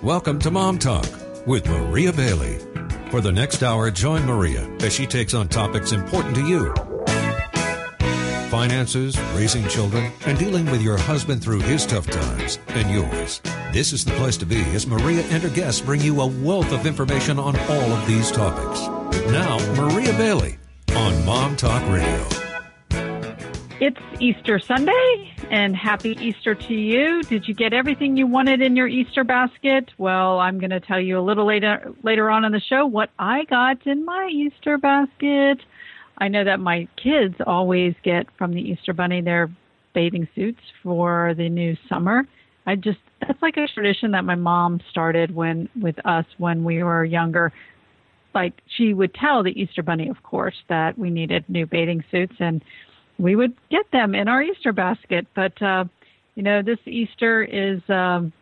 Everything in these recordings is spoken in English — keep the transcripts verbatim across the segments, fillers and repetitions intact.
Welcome to Mom Talk with Maria Bailey. For the next hour, join Maria as she takes on topics important to you. Finances, raising children, and dealing with your husband through his tough times and yours. This is the place to be as Maria and her guests bring you a wealth of information on all of these topics. Now, Maria Bailey on Mom Talk Radio. It's Easter Sunday, and happy Easter to you. Did you get everything you wanted in your Easter basket? Well, I'm going to tell you a little later later on in the show what I got in my Easter basket. I know that my kids always get from the Easter Bunny their bathing suits for the new summer. I just that's like a tradition that my mom started when with us when we were younger. Like, she would tell the Easter Bunny, of course, that we needed new bathing suits, and we would get them in our Easter basket. But, uh, you know, this Easter is um,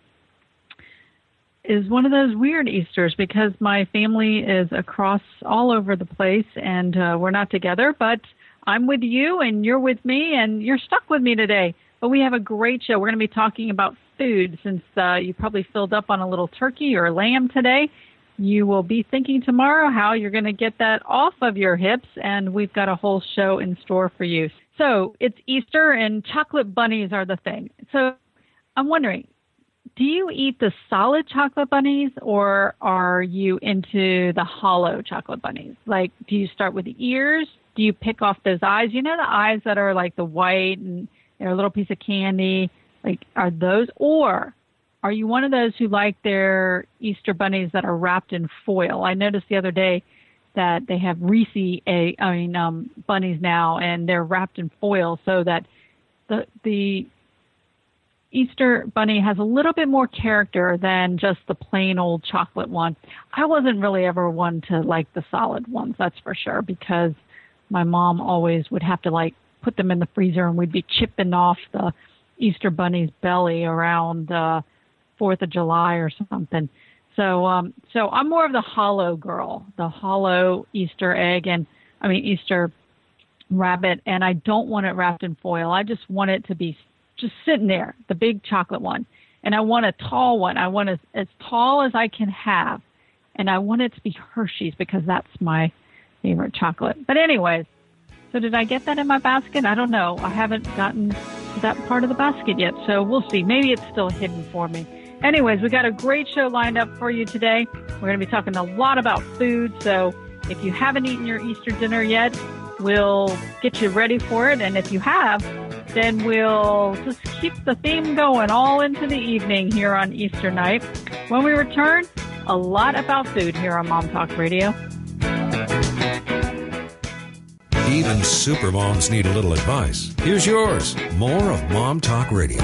is one of those weird Easters because my family is across all over the place, and uh, we're not together. But I'm with you, and you're with me, and you're stuck with me today. But we have a great show. We're going to be talking about food since uh, you probably filled up on a little turkey or lamb today. You will be thinking tomorrow how you're going to get that off of your hips, and we've got a whole show in store for you. So it's Easter, and chocolate bunnies are the thing. So I'm wondering, do you eat the solid chocolate bunnies, or are you into the hollow chocolate bunnies? Like, do you start with the ears? Do you pick off those eyes? You know the eyes that are like the white and they're a little piece of candy? Like, are those, or are you one of those who like their Easter bunnies that are wrapped in foil? I noticed the other day that they have Reese, a, I mean, um, bunnies now, and they're wrapped in foil so that the the Easter bunny has a little bit more character than just the plain old chocolate one. I wasn't really ever one to like the solid ones, that's for sure, because my mom always would have to like put them in the freezer, and we'd be chipping off the Easter bunny's belly around uh, Fourth of July or something. So, um, so I'm more of the hollow girl, the hollow Easter egg, and I mean Easter rabbit, and I don't want it wrapped in foil. I just want it to be just sitting there, the big chocolate one, and I want a tall one. I want it as tall as I can have, and I want it to be Hershey's because that's my favorite chocolate. But anyways, so did I get that in my basket? I don't know. I haven't gotten to that part of the basket yet, so we'll see. Maybe it's still hidden for me. Anyways, we got a great show lined up for you today. We're going to be talking a lot about food, so if you haven't eaten your Easter dinner yet, we'll get you ready for it. And if you have, then we'll just keep the theme going all into the evening here on Easter night. When we return, a lot about food here on Mom Talk Radio. Even supermoms need a little advice. Here's yours. More of Mom Talk Radio.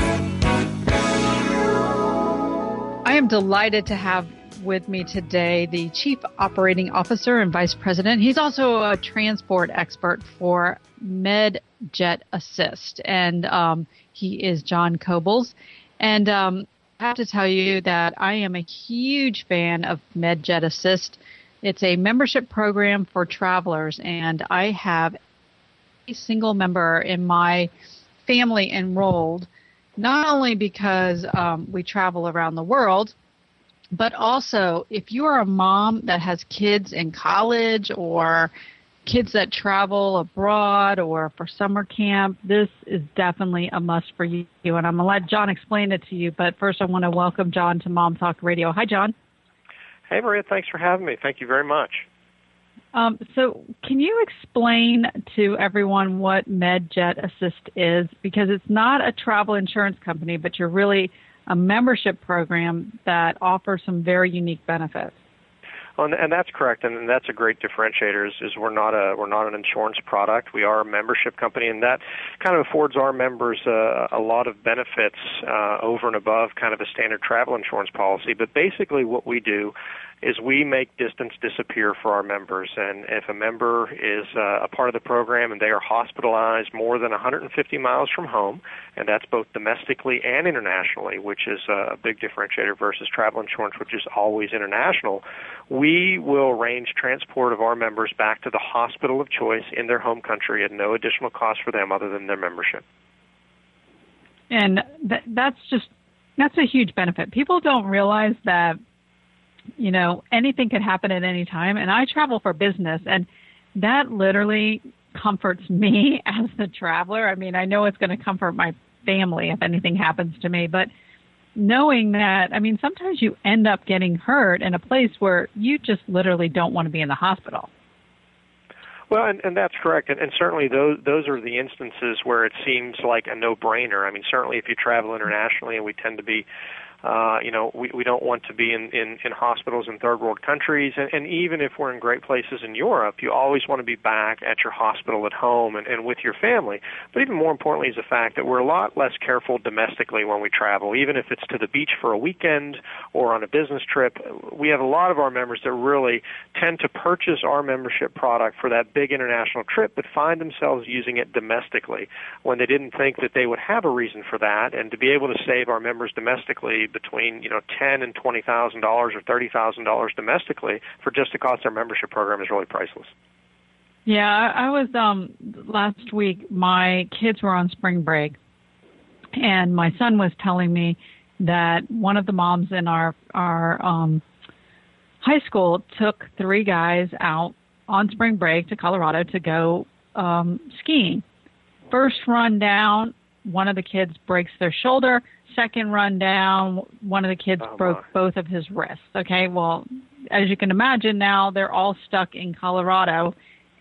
I am delighted to have with me today the Chief Operating Officer and Vice President. He's also a transport expert for MedJet Assist, and um, he is John Cobles. And um, I have to tell you that I am a huge fan of MedJet Assist. It's a membership program for travelers, and I have a single member in my family enrolled, not only because um, we travel around the world, but also if you are a mom that has kids in college or kids that travel abroad or for summer camp, this is definitely a must for you. And I'm going to let John explain it to you. But first, I want to welcome John to Mom Talk Radio. Hi, John. Hey, Maria. Thanks for having me. Thank you very much. Um, so can you explain to everyone what MedJet Assist is? Because it's not a travel insurance company, but you're really a membership program that offers some very unique benefits. Well, and, and that's correct, and that's a great differentiator. Is, is we're not a we're not an insurance product. We are a membership company, and that kind of affords our members uh, a lot of benefits uh, over and above kind of a standard travel insurance policy. But basically, what we do is we make distance disappear for our members. And if a member is uh, a part of the program and they are hospitalized more than one hundred fifty miles from home, and that's both domestically and internationally, which is a big differentiator versus travel insurance, which is always international, we will arrange transport of our members back to the hospital of choice in their home country at no additional cost for them other than their membership. And th- that's just, that's a huge benefit. People don't realize that you know, anything could happen at any time. And I travel for business, and that literally comforts me as the traveler. I mean, I know it's going to comfort my family if anything happens to me, but knowing that, I mean, sometimes you end up getting hurt in a place where you just literally don't want to be in the hospital. Well, and, and that's correct, and, and certainly those those are the instances where it seems like a no-brainer. I mean, certainly if you travel internationally, and we tend to be, uh, you know, we, we don't want to be in, in, in hospitals in third world countries, and, and even if we're in great places in Europe, you always want to be back at your hospital at home and, and with your family. But even more importantly is the fact that we're a lot less careful domestically when we travel, even if it's to the beach for a weekend or on a business trip. We have a lot of our members that really tend to purchase our membership product for that big international trip, but find themselves using it domestically when they didn't think that they would have a reason for that. And to be able to save our members domestically between, you know, ten and twenty thousand dollars or thirty thousand dollars domestically for just the cost of our membership program is really priceless. Yeah, I, I was um last week. My kids were on spring break, and my son was telling me that one of the moms in our our um, high school took three guys out on spring break to Colorado to go um, skiing. First run down, one of the kids breaks their shoulder. Second run down, one of the kids oh, broke my. both of his wrists. Okay, well, as you can imagine now, they're all stuck in Colorado,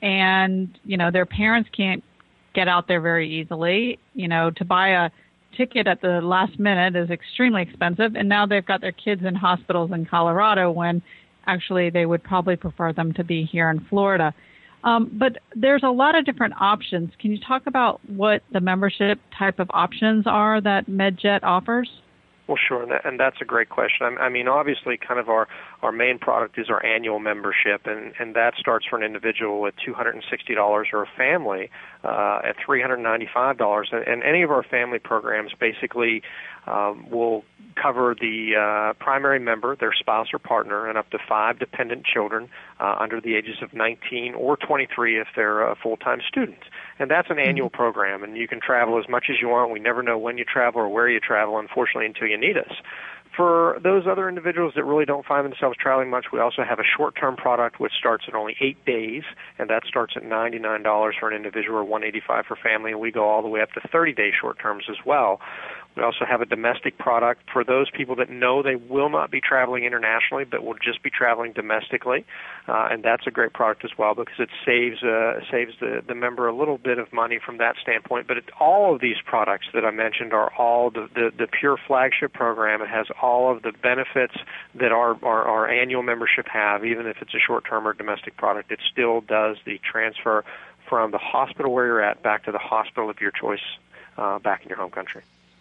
and, you know, their parents can't get out there very easily. You know, to buy a ticket at the last minute is extremely expensive, and now they've got their kids in hospitals in Colorado when actually they would probably prefer them to be here in Florida. Um, but there's a lot of different options. Can you talk about what the membership type of options are that MedJet offers? Well, sure, and, that, and that's a great question. I, I mean, obviously, kind of our, our main product is our annual membership, and, and that starts for an individual at two hundred sixty dollars or a family uh, at three hundred ninety-five dollars. And, and any of our family programs basically um, will cover the uh, primary member, their spouse or partner, and up to five dependent children uh, under the ages of nineteen or twenty-three if they're uh, full-time students. And that's an annual program, and you can travel as much as you want. We never know when you travel or where you travel, unfortunately, until you need us. For those other individuals that really don't find themselves traveling much, we also have a short-term product which starts at only eight days, and that starts at ninety-nine dollars for an individual or one hundred eighty-five dollars for family, and we go all the way up to thirty-day short-terms as well. We also have a domestic product for those people that know they will not be traveling internationally but will just be traveling domestically, uh, and that's a great product as well because it saves uh, saves the, the member a little bit of money from that standpoint. But it, all of these products that I mentioned are all the, the, the pure flagship program. It has all of the benefits that our, our, our annual membership have, even if it's a short-term or domestic product. It still does the transfer from the hospital where you're at back to the hospital of your choice uh, back in your home country.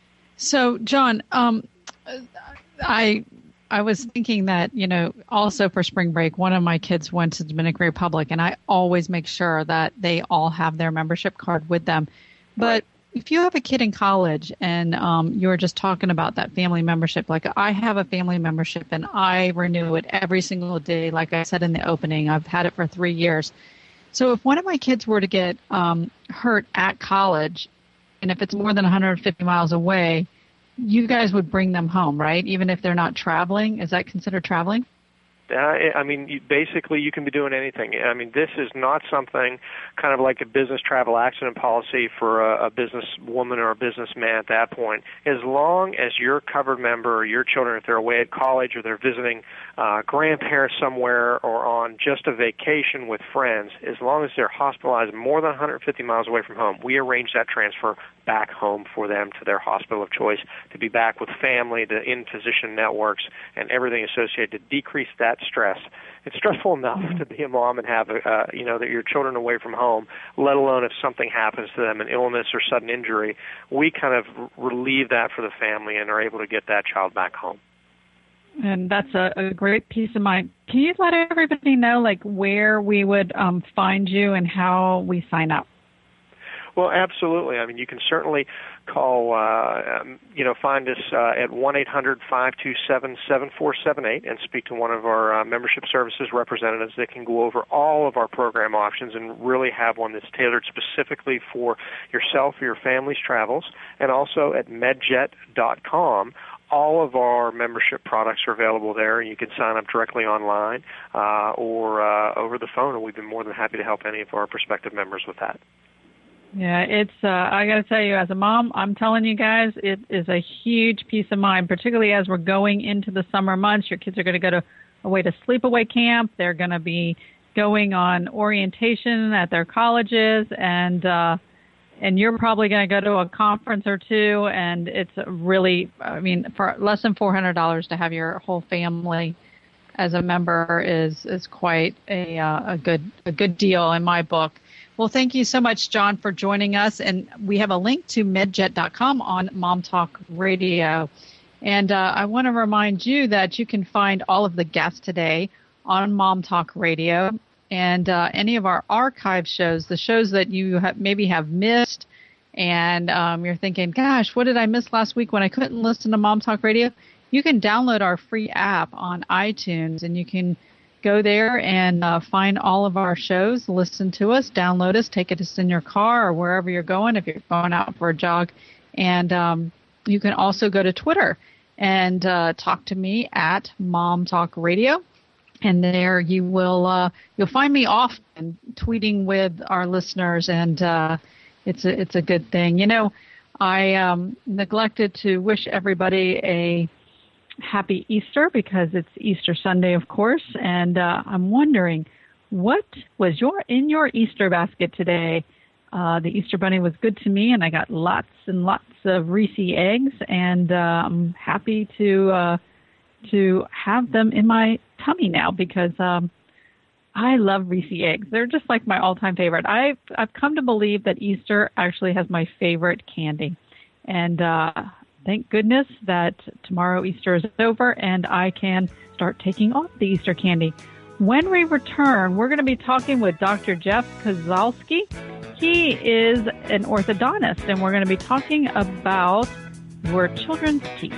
So, John, um, I I was thinking that, you know, also for spring break, one of my kids went to the Dominican Republic, and I always make sure that they all have their membership card with them. But right. If you have a kid in college and um, you were just talking about that family membership, like I have a family membership and I renew it every single day. Like I said in the opening, I've had it for three years. So if one of my kids were to get um, hurt at college, and if it's more than one hundred fifty miles away, you guys would bring them home, right? Even if they're not traveling? Is that considered traveling? Uh, I mean, you, basically, you can be doing anything. I mean, this is not something kind of like a business travel accident policy for a, a businesswoman or a businessman at that point. As long as you're a covered member or your children, if they're away at college or they're visiting uh, grandparents somewhere or on just a vacation with friends, as long as they're hospitalized more than one hundred fifty miles away from home, we arrange that transfer back home for them to their hospital of choice to be back with family, the in-physician networks, and everything associated to decrease that stress. It's stressful enough to be a mom and have, uh, you know, that your children away from home, let alone if something happens to them, an illness or sudden injury. We kind of relieve that for the family and are able to get that child back home. And that's a, a great peace of mind. Can you let everybody know, like, where we would um, find you and how we sign up? Well, absolutely. I mean, you can certainly call, uh, um, you know, find us uh, at one eight hundred five two seven seven four seven eight and speak to one of our uh, membership services representatives that can go over all of our program options and really have one that's tailored specifically for yourself or your family's travels. And also at medjet dot com. all of our membership products are available there, and you can sign up directly online uh, or uh, over the phone, and we've been more than happy to help any of our prospective members with that. Yeah, it's, uh, I got to tell you, as a mom, I'm telling you guys, it is a huge peace of mind, particularly as we're going into the summer months. Your kids are going to go to away to sleepaway camp. They're going to be going on orientation at their colleges, and uh, and you're probably going to go to a conference or two, and it's really, I mean, for less than four hundred dollars to have your whole family as a member is is quite a uh, a good a good deal in my book. Well, thank you so much, John, for joining us. And we have a link to medjet dot com on Mom Talk Radio. And uh, I want to remind you that you can find all of the guests today on Mom Talk Radio and uh, any of our archive shows, the shows that you have, maybe have missed. And um, you're thinking, gosh, what did I miss last week when I couldn't listen to Mom Talk Radio? You can download our free app on iTunes, and you can go there and uh, find all of our shows, listen to us, download us, take us in your car or wherever you're going if you're going out for a jog. And um, you can also go to Twitter and uh, talk to me at Mom Talk Radio. And there you will uh, you'll find me often tweeting with our listeners, and uh, it's a, it's a good thing. You know, I um, neglected to wish everybody a happy Easter because it's Easter Sunday, of course, and uh, I'm wondering, what was your in your Easter basket today? Uh, the Easter Bunny was good to me, and I got lots and lots of Reese eggs, and uh, I'm happy to uh, to have them in my tummy now because um, I love Reese eggs. They're just like my all-time favorite. I've I've come to believe that Easter actually has my favorite candy, and uh, thank goodness that tomorrow Easter is over and I can start taking off the Easter candy. When we return, we're going to be talking with Doctor Jeff Kozlowski. He is an orthodontist, and we're going to be talking about your children's teeth.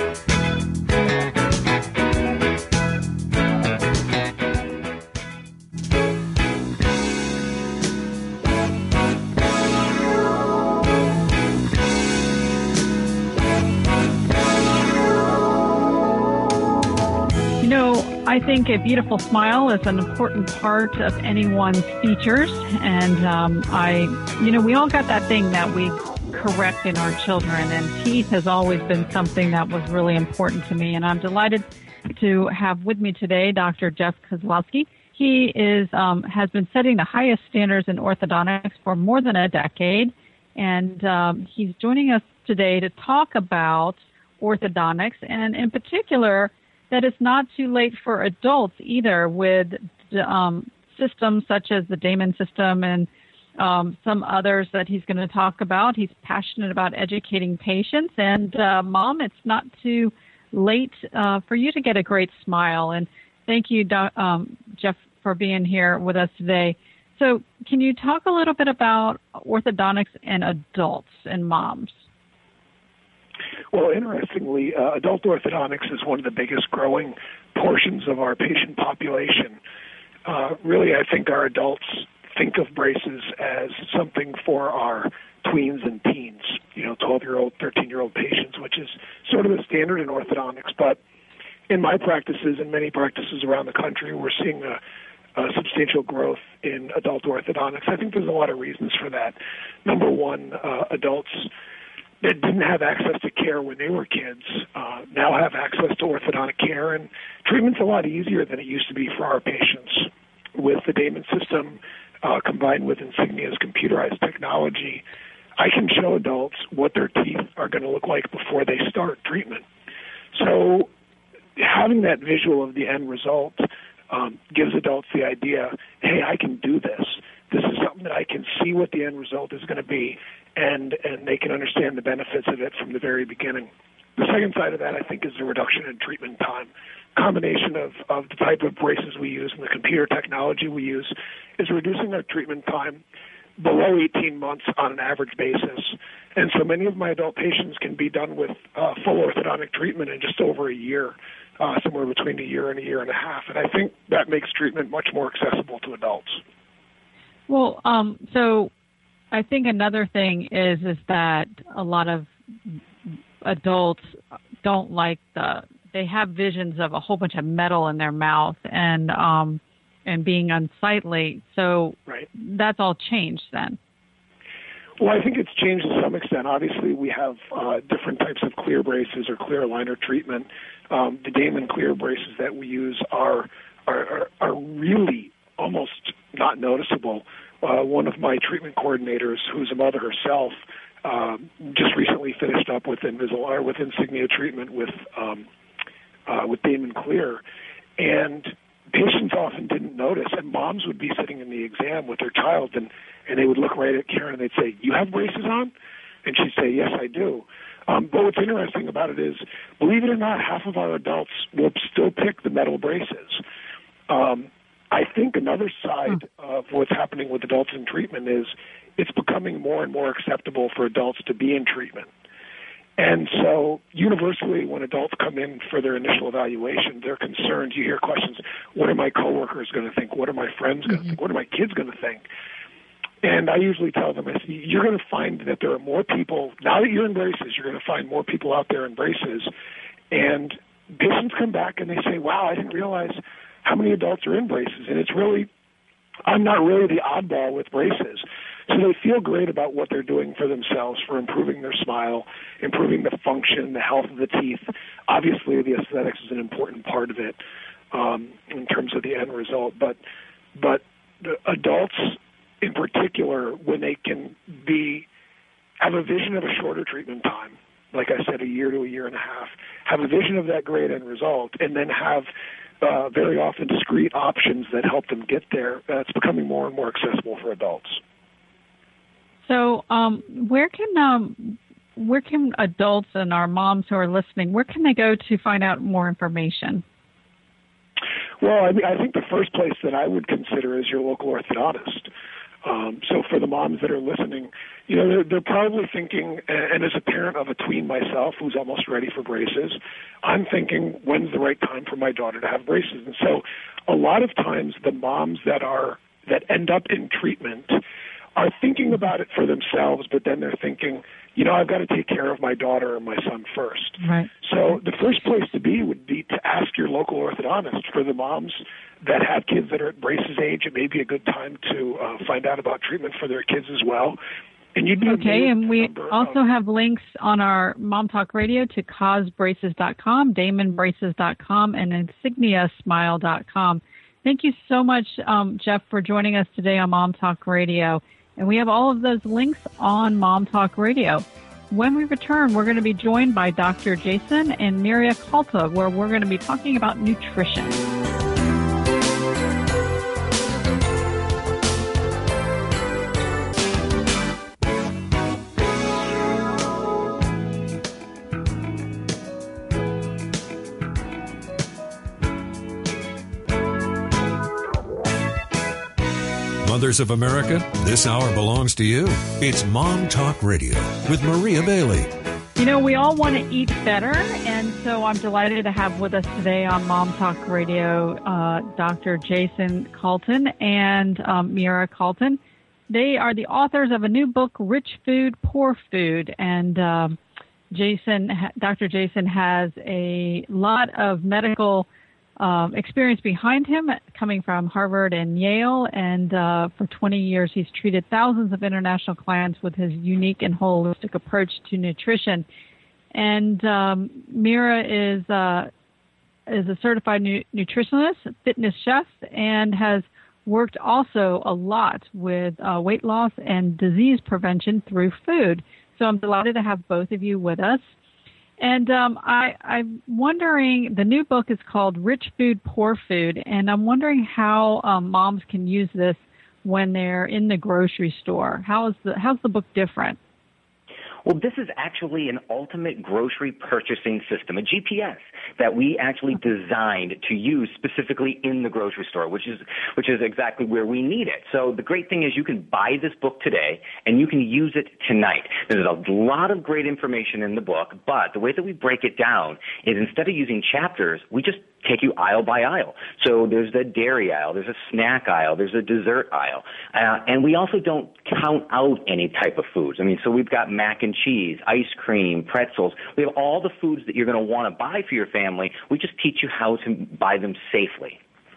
I think a beautiful smile is an important part of anyone's features, and um, I, you know, we all got that thing that we correct in our children, and teeth has always been something that was really important to me, and I'm delighted to have with me today Doctor Jeff Kozlowski. He is um, has been setting the highest standards in orthodontics for more than a decade, and um, he's joining us today to talk about orthodontics, and in particular, that it's not too late for adults either with um, systems such as the Damon system and um, some others that he's going to talk about. He's passionate about educating patients. And, uh, Mom, it's not too late uh, for you to get a great smile. And thank you, um, Jeff, for being here with us today. So can you talk a little bit about orthodontics and adults and moms? Well, interestingly, uh, adult orthodontics is one of the biggest growing portions of our patient population. Uh, really, I think our adults think of braces as something for our tweens and teens, you know, twelve-year-old, thirteen-year-old patients, which is sort of the standard in orthodontics. But in my practices and many practices around the country, we're seeing a, a substantial growth in adult orthodontics. I think there's a lot of reasons for that. Number one, uh, adults that didn't have access to care when they were kids uh, now have access to orthodontic care, and treatment's a lot easier than it used to be for our patients. With the Damon system uh, combined with Insignia's computerized technology, I can show adults what their teeth are going to look like before they start treatment. So having that visual of the end result um, gives adults the idea, hey, I can do this. This is something that I can see what the end result is going to be, and, and they can understand the benefits of it from the very beginning. The second side of that, I think, is the reduction in treatment time. Combination of, of the type of braces we use and the computer technology we use is reducing our treatment time below eighteen months on an average basis. And so many of my adult patients can be done with uh, full orthodontic treatment in just over a year, uh, somewhere between a year and a year and a half. And I think that makes treatment much more accessible to adults. Well, um, so I think another thing is is that a lot of adults don't like the, they have visions of a whole bunch of metal in their mouth and, um, and being unsightly. So right. That's all changed then. Well, I think it's changed to some extent. Obviously, we have uh, different types of clear braces or clear aligner treatment. Um, the Damon clear braces that we use are are, are, are really almost not noticeable. Uh, one of my treatment coordinators, who's a mother herself, uh, just recently finished up with Invisalign, with Insignia treatment with um, uh, with Damon Clear, and patients often didn't notice, and moms would be sitting in the exam with their child, and, and they would look right at Karen and they'd say, "You have braces on?" And she'd say, "Yes, I do." Um, but what's interesting about it is, believe it or not, half of our adults will still pick the metal braces. Um, I think another side of what's happening with adults in treatment is it's becoming more and more acceptable for adults to be in treatment. And so universally, when adults come in for their initial evaluation, they're concerned. You hear questions, what are my coworkers going to think? What are my friends going to mm-hmm. think? What are my kids going to think? And I usually tell them, I say, you're going to find that there are more people, now that you're in braces, you're going to find more people out there in braces. And patients come back and they say, wow, I didn't realize how many adults are in braces. And it's really, I'm not really the oddball with braces. So they feel great about what they're doing for themselves, for improving their smile, improving the function, the health of the teeth. Obviously, the aesthetics is an important part of it um, in terms of the end result. But, but the adults in particular, when they can be have a vision of a shorter treatment time, like I said, a year to a year and a half, have a vision of that great end result, and then have uh, very often discrete options that help them get there, uh, it's becoming more and more accessible for adults. So um, where can um, where can adults and our moms who are listening, where can they go to find out more information? Well, I mean, I think the first place that I would consider is your local orthodontist. Um, so for the moms that are listening, you know, they're, they're probably thinking, and as a parent of a tween myself who's almost ready for braces, I'm thinking, when's the right time for my daughter to have braces? And so a lot of times the moms that are that end up in treatment are thinking about it for themselves, but then they're thinking, you know, I've got to take care of my daughter or my son first. Right. So the first place to be would be to ask your local orthodontist. For the moms that have kids that are at braces age, it may be a good time to uh, find out about treatment for their kids as well. And you'd be okay, and we also of, have links on our Mom Talk Radio to cause braces dot com, damon braces dot com, and insignia smile dot com. Thank you so much, um, Jeff, for joining us today on Mom Talk Radio. And we have all of those links on Mom Talk Radio. When we return, we're going to be joined by Doctor Jason and Miria Kalta, where we're going to be talking about nutrition. Mothers of America, this hour belongs to you. It's Mom Talk Radio with Maria Bailey. You know, we all want to eat better, and so I'm delighted to have with us today on Mom Talk Radio uh, Doctor Jason Kalten and um, Miria Kalta. They are the authors of a new book, Rich Food, Poor Food, and um, Jason, Doctor Jason has a lot of medical Um, experience behind him, coming from Harvard and Yale, and uh, for twenty years he's treated thousands of international clients with his unique and holistic approach to nutrition. And um, Miria is uh, is a certified nu- nutritionist, fitness chef, and has worked also a lot with uh, weight loss and disease prevention through food. So I'm delighted to have both of you with us. And um, I, I'm wondering, the new book is called Rich Food, Poor Food, and I'm wondering how um, moms can use this when they're in the grocery store. How is the how's the book different? Well, this is actually an ultimate grocery purchasing system, a G P S that we actually designed to use specifically in the grocery store, which is which is exactly where we need it. So the great thing is you can buy this book today and you can use it tonight. There's a lot of great information in the book, but the way that we break it down is instead of using chapters, we just take you aisle by aisle. So there's the dairy aisle, there's a snack aisle, there's a dessert aisle. Uh, and we also don't count out any type of foods. I mean, so we've got mac and cheese, ice cream, pretzels. We have all the foods that you're going to want to buy for your family. We just teach you how to buy them safely.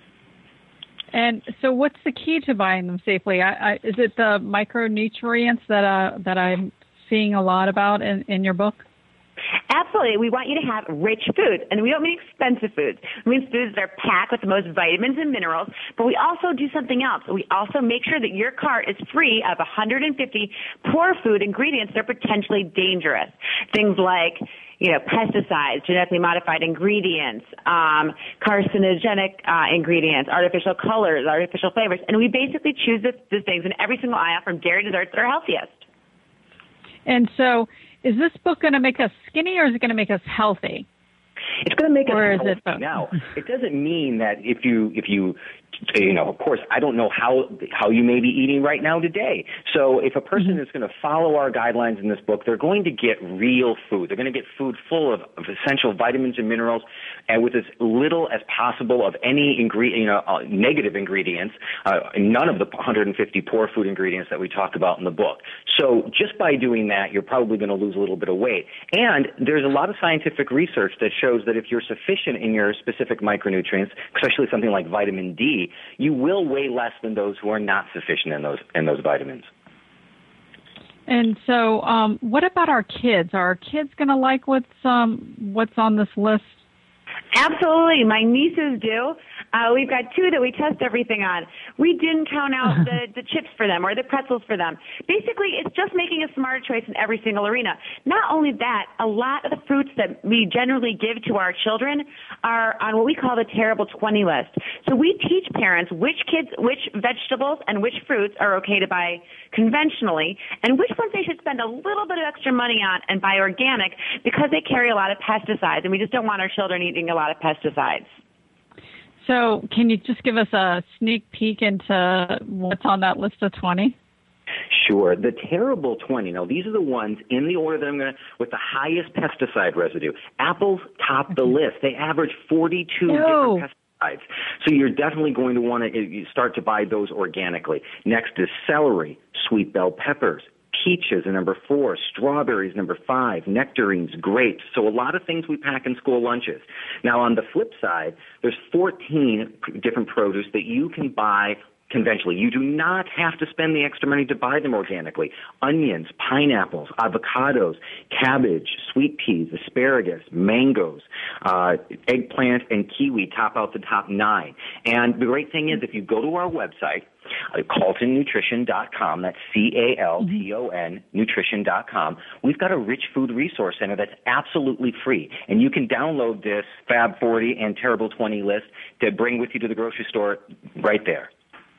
And so what's the key to buying them safely? I, I, is it the micronutrients that uh, that I'm seeing a lot about in, in your book? Absolutely. We want you to have rich foods, and we don't mean expensive foods. We mean foods that are packed with the most vitamins and minerals, but we also do something else. We also make sure that your cart is free of one hundred fifty poor food ingredients that are potentially dangerous. Things like, you know, pesticides, genetically modified ingredients, um, carcinogenic uh, ingredients, artificial colors, artificial flavors, and we basically choose the, the things in every single aisle from dairy desserts that are healthiest. And so, is this book going to make us skinny, or is it going to make us healthy? It's going to make us or healthy. Is it now, it doesn't mean that if you if you you know, of course, I don't know how how you may be eating right now today. So if a person mm-hmm. is going to follow our guidelines in this book, they're going to get real food. They're going to get food full of, of essential vitamins and minerals, and with as little as possible of any ingre- you know, uh, negative ingredients, uh, none of the one hundred fifty poor food ingredients that we talk about in the book. So just by doing that, you're probably going to lose a little bit of weight. And there's a lot of scientific research that shows that if you're sufficient in your specific micronutrients, especially something like vitamin D, you will weigh less than those who are not sufficient in those in those vitamins. And so, um, what about our kids? Are our kids going to like what's um, what's on this list? Absolutely. My nieces do. Uh, we've got two that we test everything on. We didn't count out the, the chips for them or the pretzels for them. Basically, it's just making a smarter choice in every single arena. Not only that, a lot of the fruits that we generally give to our children are on what we call the terrible twenty list. So we teach parents which kids, which vegetables and which fruits are okay to buy conventionally and which ones they should spend a little bit of extra money on and buy organic because they carry a lot of pesticides, and we just don't want our children eating a lot of pesticides. So can you just give us a sneak peek into what's on that list of twenty? Sure. The terrible twenty. Now, these are the ones in the order that I'm going to, with the highest pesticide residue. Apples top the list. They average forty-two no. different pesticides. So you're definitely going to want to start to buy those organically. Next is celery, sweet bell peppers, peaches are number four, strawberries number five, nectarines, grapes. So a lot of things we pack in school lunches. Now, on the flip side, there's fourteen different produce that you can buy conventionally. You do not have to spend the extra money to buy them organically. Onions, pineapples, avocados, cabbage, sweet peas, asparagus, mangoes, uh, eggplant, and kiwi top out the top nine. And the great thing is, if you go to our website, uh, Calton Nutrition dot com, that's C A L T O N, nutrition dot com, we've got a rich food resource center that's absolutely free. And you can download this Fab forty and Terrible twenty list to bring with you to the grocery store right there.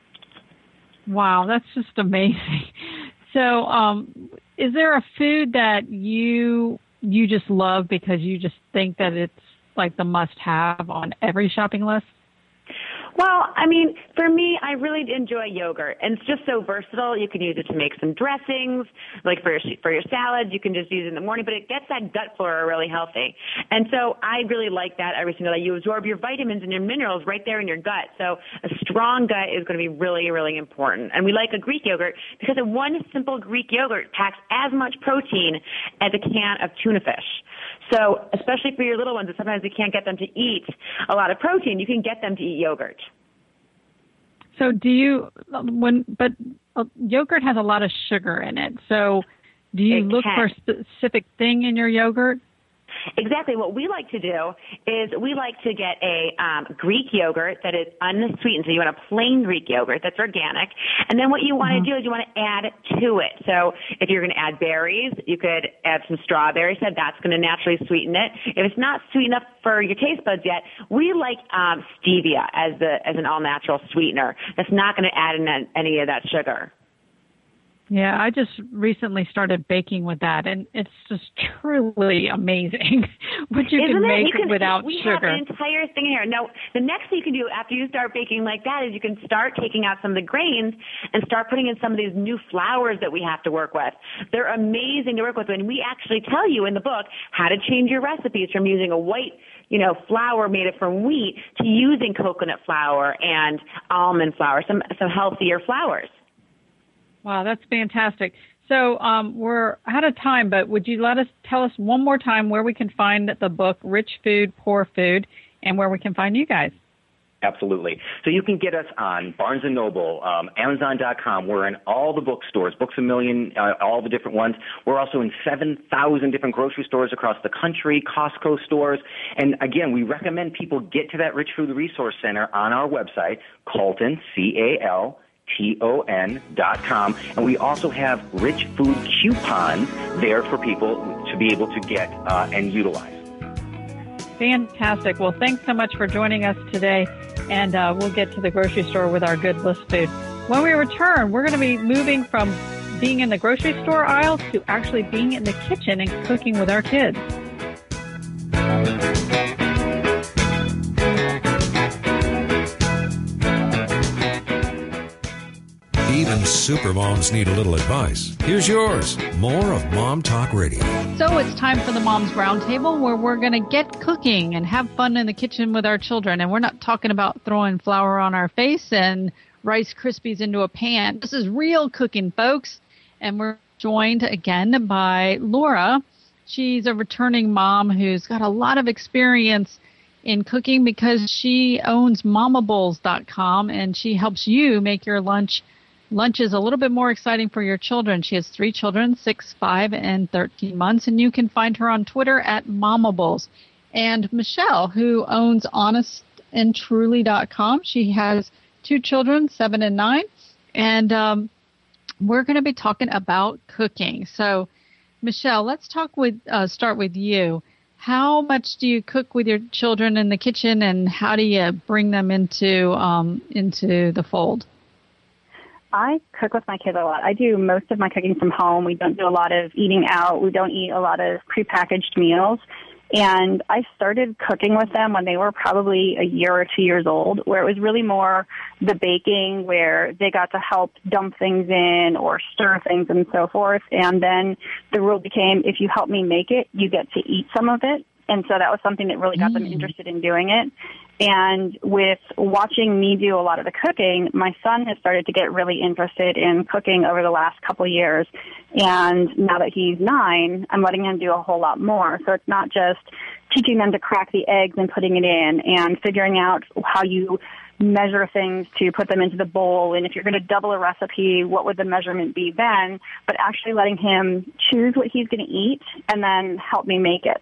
Wow, that's just amazing. So, um, is there a food that you you just love because you just think that it's like the must-have on every shopping list? Well, I mean, for me, I really enjoy yogurt, and it's just so versatile. You can use it to make some dressings, like for your, for your salads. You can just use it in the morning, but it gets that gut flora really healthy. And so I really like that every single day. You absorb your vitamins and your minerals right there in your gut. So a strong gut is going to be really, really important. And we like a Greek yogurt because a one simple Greek yogurt packs as much protein as a can of tuna fish. So especially for your little ones, that sometimes you can't get them to eat a lot of protein, you can get them to eat yogurt. So do you, when, but uh, yogurt has a lot of sugar in it. So do you It look can. for a specific thing in your yogurt? Exactly. What we like to do is we like to get a um, Greek yogurt that is unsweetened. So you want a plain Greek yogurt that's organic. And then what you want to Mm-hmm. do is you want to add to it. So if you're going to add berries, you could add some strawberries. So that's going to naturally sweeten it. If it's not sweet enough for your taste buds yet, we like um, stevia as the as an all-natural sweetener. That's not going to add in any of that sugar. Yeah, I just recently started baking with that, and it's just truly amazing what you Isn't can it? make You can, without we sugar. We have an entire thing here. Now, the next thing you can do after you start baking like that is you can start taking out some of the grains and start putting in some of these new flours that we have to work with. They're amazing to work with, and we actually tell you in the book how to change your recipes from using a white you know, flour made from wheat to using coconut flour and almond flour, some some healthier flours. Wow, that's fantastic. So um, we're out of time, but would you let us tell us one more time where we can find the book, Rich Food, Poor Food, and where we can find you guys? Absolutely. So you can get us on Barnes and Noble, um, Amazon dot com. We're in all the bookstores, Books A Million, uh, all the different ones. We're also in seven thousand different grocery stores across the country, Costco stores. And again, we recommend people get to that Rich Food Resource Center on our website, Calton, C A L T O N dot com. And we also have Rich Food coupons there for people to be able to get uh, and utilize. Fantastic. Well, thanks so much for joining us today, and uh, we'll get to the grocery store with our Good List food. When we return, we're going to be moving from being in the grocery store aisles to actually being in the kitchen and cooking with our kids. Even supermoms need a little advice. Here's yours. More of Mom Talk Radio. So it's time for the Moms Roundtable, where we're going to get cooking and have fun in the kitchen with our children. And we're not talking about throwing flour on our face and Rice Krispies into a pan. This is real cooking, folks. And we're joined again by Laura. She's a returning mom who's got a lot of experience in cooking because she owns mama bowls dot com, and she helps you make your lunch Lunch is a little bit more exciting for your children. She has three children, six, five, and thirteen months, and you can find her on Twitter at MamaBowls. And Michelle, who owns honest and truly dot com, she has two children, seven and nine, and um, we're going to be talking about cooking. So, Michelle, let's talk with uh, start with you. How much do you cook with your children in the kitchen, and how do you bring them into um, into the fold? I cook with my kids a lot. I do most of my cooking from home. We don't do a lot of eating out. We don't eat a lot of prepackaged meals. And I started cooking with them when they were probably a year or two years old, where it was really more the baking, where they got to help dump things in or stir things and so forth. And then the rule became, if you help me make it, you get to eat some of it. And so that was something that really got them interested in doing it. And with watching me do a lot of the cooking, my son has started to get really interested in cooking over the last couple of years. And now that he's nine, I'm letting him do a whole lot more. So it's not just teaching them to crack the eggs and putting it in and figuring out how you measure things to put them into the bowl. And if you're going to double a recipe, what would the measurement be then? But actually letting him choose what he's going to eat and then help me make it.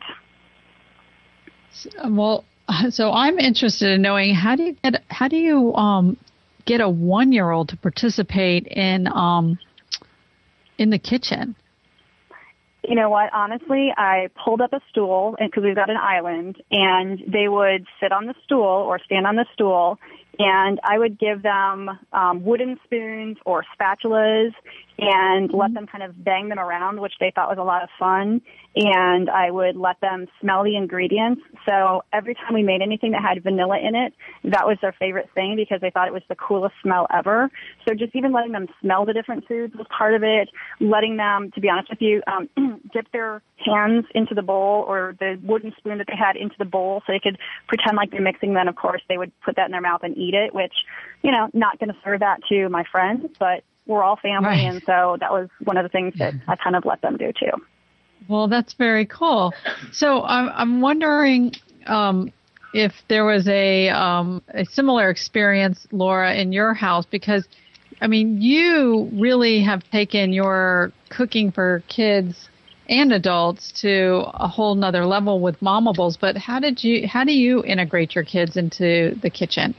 Well, so I'm interested in knowing how do you get how do you um, get a one-year-old to participate in um, in the kitchen? You know what? Honestly, I pulled up a stool because we've got an island, and they would sit on the stool or stand on the stool, and I would give them um, wooden spoons or spatulas and let them kind of bang them around, which they thought was a lot of fun. And I would let them smell the ingredients. So every time we made anything that had vanilla in it, that was their favorite thing because they thought it was the coolest smell ever. So just even letting them smell the different foods was part of it. Letting them, to be honest with you, um, dip their hands into the bowl or the wooden spoon that they had into the bowl so they could pretend like they're mixing. Then, of course, they would put that in their mouth and eat it, which, you know, not going to serve that to my friends, but we're all family, right. And so that was one of the things that I kind of let them do, too. Well, that's very cool. So I'm, I'm wondering um, if there was a, um, a similar experience, Laura, in your house, because, I mean, you really have taken your cooking for kids and adults to a whole nother level with Mama Bowls. But how did you, how do you integrate your kids into the kitchen?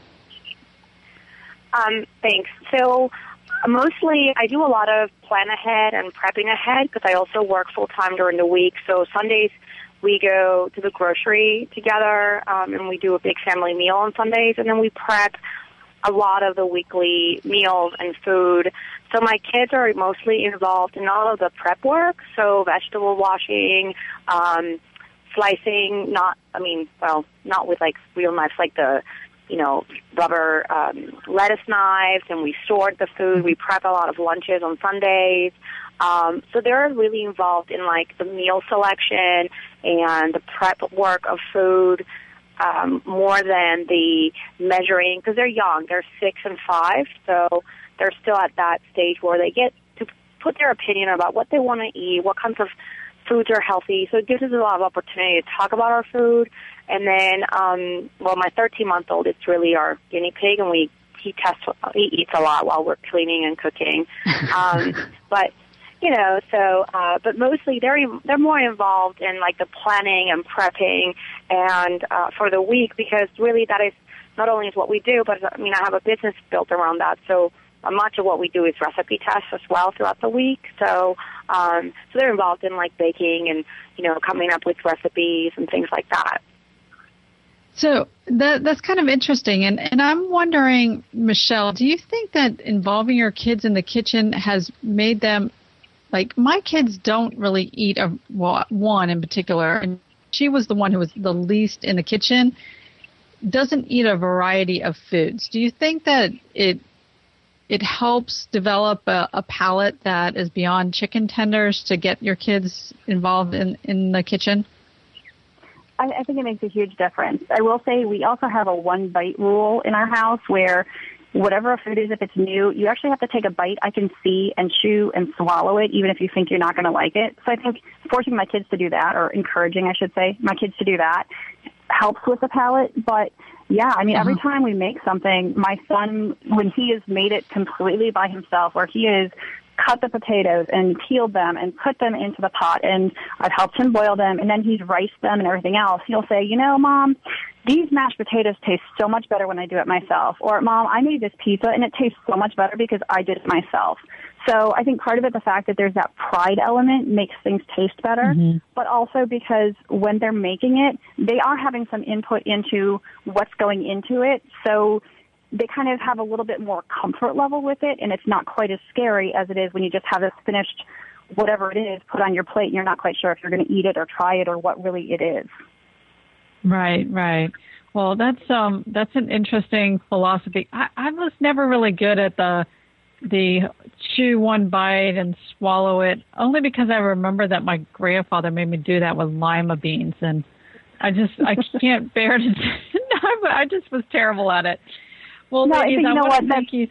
Um, thanks. So mostly I do a lot of plan ahead and prepping ahead because I also work full-time during the week. So Sundays we go to the grocery together um, and we do a big family meal on Sundays, and then we prep a lot of the weekly meals and food. So my kids are mostly involved in all of the prep work, so vegetable washing, um, slicing, not, I mean, well, not with like real knives like the you know, rubber um, lettuce knives, and we sort the food. We prep a lot of lunches on Sundays. Um, so they're really involved in, like, the meal selection and the prep work of food. um, more than the measuring, because they're young. They're six and five, so they're still at that stage where they get to put their opinion about what they want to eat, what kinds of foods are healthy. So it gives us a lot of opportunity to talk about our food. And then, um, well, my thirteen-month-old, it's really our guinea pig, and we he tests, he eats a lot while we're cleaning and cooking. Um, but, you know, so, uh, but mostly they're, they're more involved in like the planning and prepping and, uh, for the week, because really that is not only is what we do, but I mean, I have a business built around that. So much of what we do is recipe tests as well throughout the week. So, um, so they're involved in like baking and, you know, coming up with recipes and things like that. So that that's kind of interesting. And, and I'm wondering, Michelle, do you think that involving your kids in the kitchen has made them, like, my kids don't really eat, a, well, one in particular, and she was the one who was the least in the kitchen, doesn't eat a variety of foods. Do you think that it it helps develop a, a palate that is beyond chicken tenders to get your kids involved in, in the kitchen? I, I think it makes a huge difference. I will say we also have a one-bite rule in our house where whatever a food is, if it's new, you actually have to take a bite. I can see and chew and swallow it, even if you think you're not going to like it. So I think forcing my kids to do that, or encouraging, I should say, my kids to do that, helps with the palate. But, yeah, I mean, uh-huh. every time we make something, my son, when he has made it completely by himself, where he is cut the potatoes and peeled them and put them into the pot, and I've helped him boil them, and then he's riced them and everything else. He'll say, you know, Mom, these mashed potatoes taste so much better when I do it myself. Or, Mom, I made this pizza, and it tastes so much better because I did it myself. So I think part of it, the fact that there's that pride element, makes things taste better, mm-hmm. but also because when they're making it, they are having some input into what's going into it. So they kind of have a little bit more comfort level with it, and it's not quite as scary as it is when you just have this finished whatever it is put on your plate and you're not quite sure if you're going to eat it or try it or what really it is. Right, right. Well, that's um that's an interesting philosophy. I, I was never really good at the the chew one bite and swallow it, only because I remember that my grandfather made me do that with lima beans, and I just I can't bear to. No, I just was terrible at it. Well, no, ladies, you I know want what, to thank you.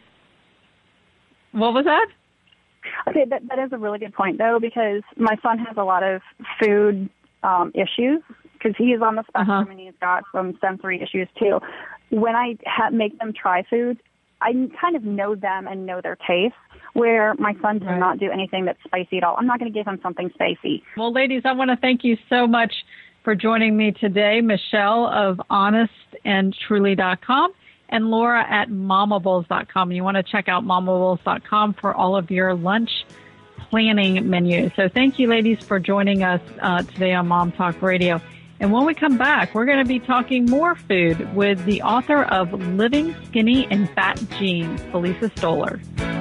What was that? Okay, that, that is a really good point, though, because my son has a lot of food um, issues, because he is on the spectrum uh-huh. and he's got some sensory issues, too. When I ha- make them try food, I kind of know them and know their taste, where my son does right. not do anything that's spicy at all. I'm not going to give him something spicy. Well, ladies, I want to thank you so much for joining me today, Michelle of honest and truly dot com. and Laura at mamables dot com. You want to check out mamables dot com for all of your lunch planning menus. So thank you, ladies, for joining us uh, today on Mom Talk Radio. And when we come back, we're going to be talking more food with the author of Living Skinny and Fat Genes, Felicia Stoller.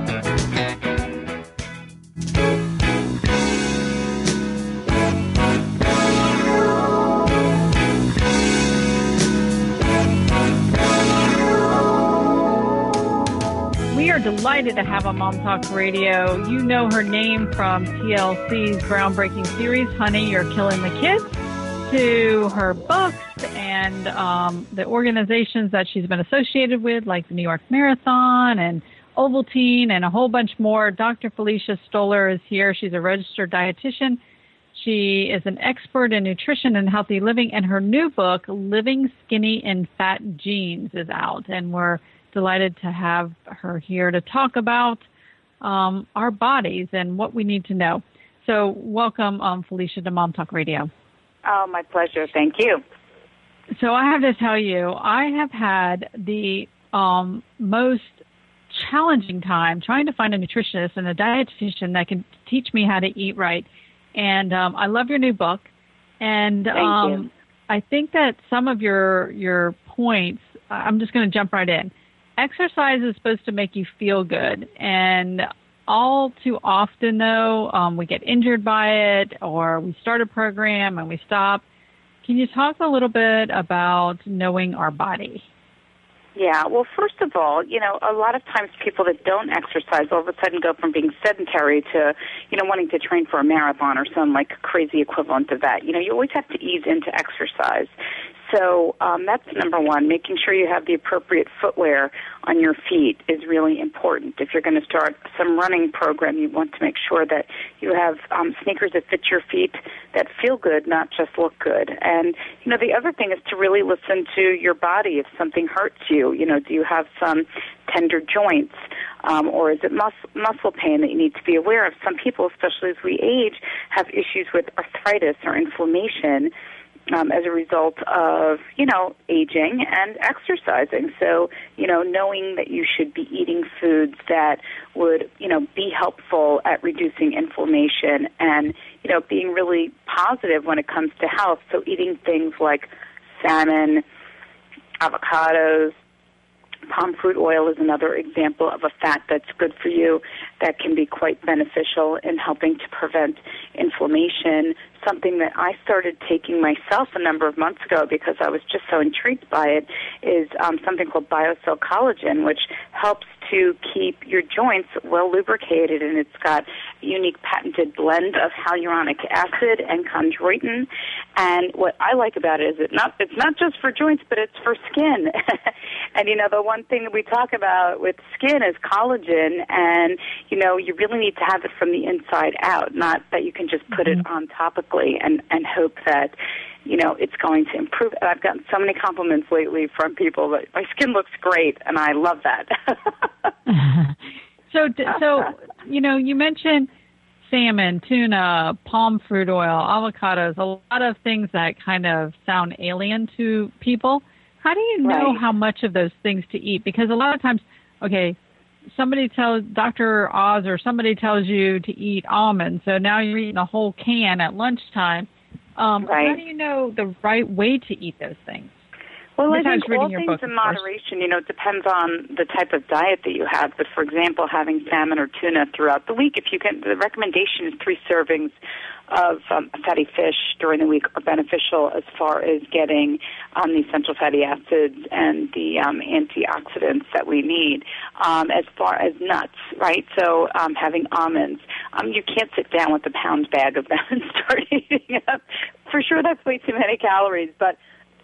We are delighted to have on Mom Talk Radio. You know her name from T L C's groundbreaking series, Honey, You're Killing the Kids, to her books and um, the organizations that she's been associated with, like the New York Marathon and Ovaltine and a whole bunch more. Doctor Felicia Stoller is here. She's a registered dietitian. She is an expert in nutrition and healthy living, and her new book, Living Skinny and Fat Genes, is out, and we're delighted to have her here to talk about um, our bodies and what we need to know. So welcome, um, Felicia, to Mom Talk Radio. Oh, my pleasure. Thank you. So I have to tell you, I have had the um, most challenging time trying to find a nutritionist and a dietitian that can teach me how to eat right. And um, I love your new book. And Thank um, you. I think that some of your your points, I'm just going to jump right in. Exercise is supposed to make you feel good. And all too often, though, um, we get injured by it, or we start a program and we stop. Can you talk a little bit about knowing our body? Yeah, well, first of all, you know, a lot of times people that don't exercise all of a sudden go from being sedentary to, you know, wanting to train for a marathon or some, like, crazy equivalent of that. You know, you always have to ease into exercise. So um, that's number one. Making sure you have the appropriate footwear on your feet is really important. If you're going to start some running program, you want to make sure that you have um, sneakers that fit your feet, that feel good, not just look good. And, you know, the other thing is to really listen to your body if something hurts you. You know, do you have some tender joints, um, or is it mus- muscle pain that you need to be aware of? Some people, especially as we age, have issues with arthritis or inflammation um, as a result of, you know, aging and exercising. So, you know, knowing that you should be eating foods that would, you know, be helpful at reducing inflammation and, you know, being really positive when it comes to health. So eating things like salmon, avocados, palm fruit oil is another example of a fat that's good for you that can be quite beneficial in helping to prevent inflammation. Something that I started taking myself a number of months ago because I was just so intrigued by it is um, something called BioCell Collagen, which helps to keep your joints well lubricated, and it's got a unique patented blend of hyaluronic acid and chondroitin. And what I like about it is it not it's not just for joints, but it's for skin. And, you know, the one thing that we talk about with skin is collagen, and, you know, you really need to have it from the inside out, not that you can just put mm-hmm. it on topically and, and hope that, you know, it's going to improve. And I've gotten so many compliments lately from people that my skin looks great, and I love that. so, so you know, you mentioned salmon, tuna, palm fruit oil, avocados, a lot of things that kind of sound alien to people. How do you know right. how much of those things to eat? Because a lot of times, okay, somebody tells, Doctor Oz or somebody tells you to eat almonds, so now you're eating a whole can at lunchtime. Um, right. How do you know the right way to eat those things? Well, I think all your things book, in moderation, you know, it depends on the type of diet that you have. But, for example, having salmon or tuna throughout the week, if you can, the recommendation is three servings of um, fatty fish during the week are beneficial as far as getting um, the essential fatty acids and the um, antioxidants that we need. Um, as far as nuts, right? So um, having almonds, um, you can't sit down with a pound bag of them and start eating them. For sure, that's way too many calories, but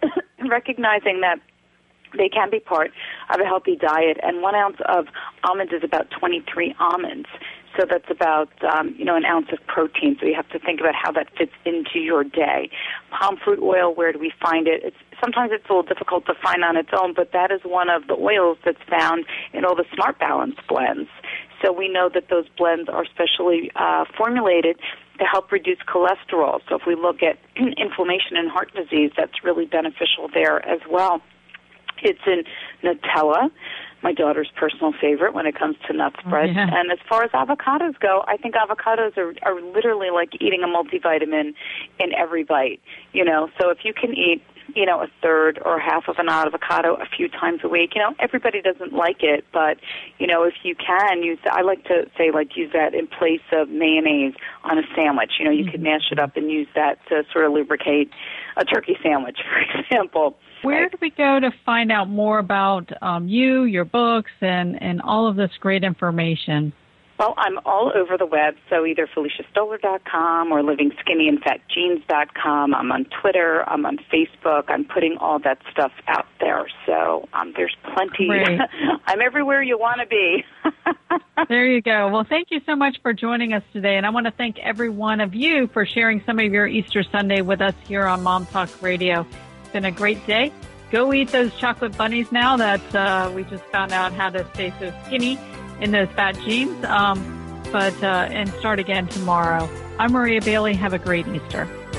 recognizing that they can be part of a healthy diet, and one ounce of almonds is about twenty-three almonds. So that's about, um, you know, an ounce of protein. So you have to think about how that fits into your day. Palm fruit oil, where do we find it? It's, sometimes it's a little difficult to find on its own, but that is one of the oils that's found in all the Smart Balance blends. So we know that those blends are specially uh, formulated to help reduce cholesterol. So if we look at inflammation and heart disease, that's really beneficial there as well. It's in Nutella, my daughter's personal favorite when it comes to nut spreads. Yeah. And as far as avocados go, I think avocados are, are literally like eating a multivitamin in every bite. You know, so if you can eat, you know, a third or half of an avocado a few times a week, you know, everybody doesn't like it, but, you know, if you can use, I like to say, like, use that in place of mayonnaise on a sandwich. You know, you mm-hmm. could mash it up and use that to sort of lubricate a turkey sandwich, for example. Where do we go to find out more about um, you, your books, and, and all of this great information? Well, I'm all over the web, so either Felicia Stoller dot com or living skinny and fat jeans dot com. I'm on Twitter. I'm on Facebook. I'm putting all that stuff out there. So um, there's plenty. I'm everywhere you want to be. There you go. Well, thank you so much for joining us today, and I want to thank every one of you for sharing some of your Easter Sunday with us here on Mom Talk Radio. It's been a great day. Go eat those chocolate bunnies now that uh, we just found out how to stay so skinny in those fat jeans, um, but uh, and start again tomorrow. I'm Maria Bailey. Have a great Easter.